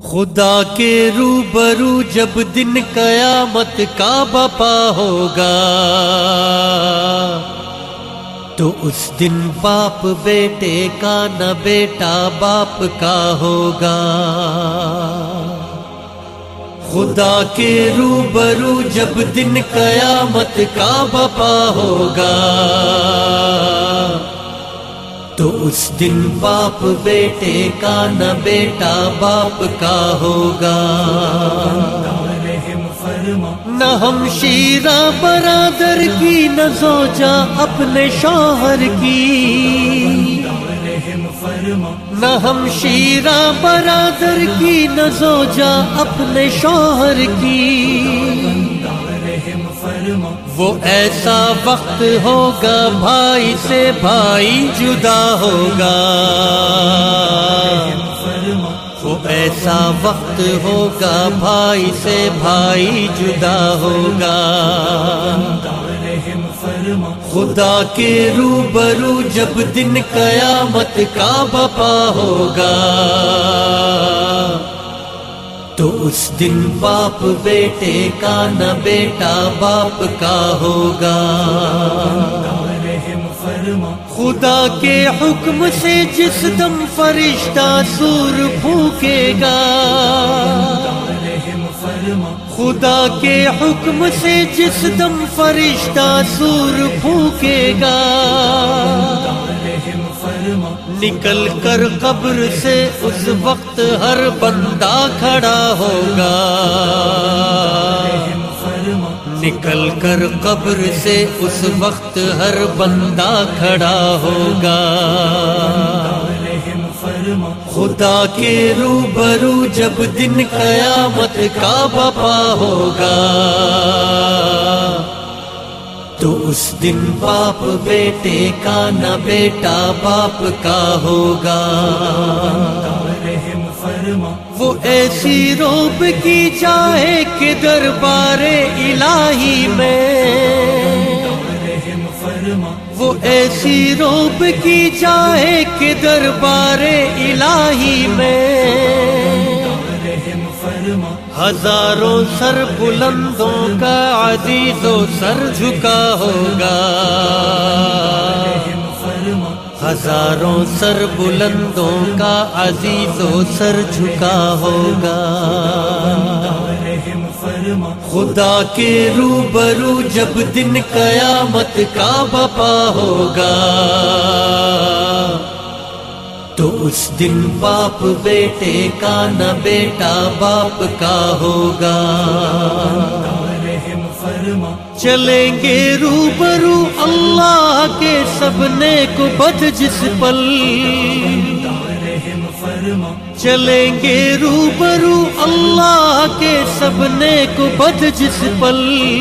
خدا کے روبرو جب دن قیامت کا بپا ہوگا تو اس دن باپ بیٹے کا نہ بیٹا باپ کا ہوگا۔ خدا کے روبرو جب دن قیامت کا بپا ہوگا تو اس دن باپ بیٹے کا نہ بیٹا باپ کا ہوگا۔ نہ ہمشیرہ برادر کی نہ زوجہ اپنے شوہر کی، نہ ہمشیرہ برادر کی نہ زوجہ اپنے شوہر کی۔ وہ ایسا وقت ہوگا بھائی سے بھائی جدا ہوگا، وہ ایسا وقت ہوگا بھائی سے بھائی جدا ہوگا۔ خدا کے روبرو جب دن قیامت کا بپا ہوگا تو اس دن باپ بیٹے کا نہ بیٹا باپ کا ہوگا۔ خدا کے حکم سے جس دم فرشتہ سور پھونکے گا، خدا کے حکم سے جس دم فرشتہ سور پھونکے گا، نکل کر قبر سے اس وقت ہر بندہ کھڑا ہوگا، نکل کر قبر سے اس وقت ہر بندہ کھڑا ہوگا۔ خدا کے روبرو جب دن قیامت کا بپا ہوگا تو اس دن باپ بیٹے کا نہ بیٹا باپ کا ہوگا۔ وہ ایسی روب کی جائے کہ دربار الہی میں، وہ ایسی روب کی جائے کہ دربار الہی میں ہزاروں سر بلندوں کا عزیز و سر جھکا ہوگا، ہزاروں سر بلندوں کا عزیز و سر جھکا ہوگا۔ خدا کے روبرو جب دن قیامت کا بپا ہوگا تو اس دن باپ بیٹے کا نہ بیٹا باپ کا ہوگا۔ چلیں گے روبرو اللہ کے سب نیک بد جس پل، چلیں گے روبرو اللہ کے سب نیک بد جس پل،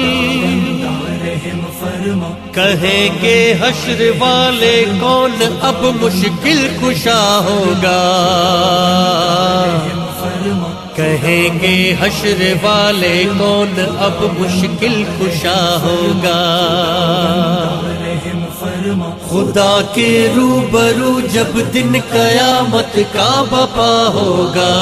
کہیں گے حشر والے کون اب مشکل کشا ہوگا، کہیں گے حشر والے کون اب مشکل کشا ہوگا۔ خدا کے روبرو جب دن قیامت کا بپا ہوگا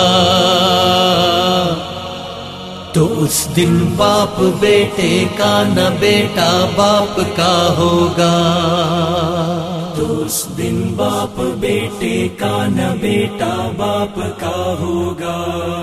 تو اس دن باپ بیٹے کا نہ بیٹا باپ کا ہوگا، تو اس دن باپ بیٹے کا نہ بیٹا باپ کا ہوگا۔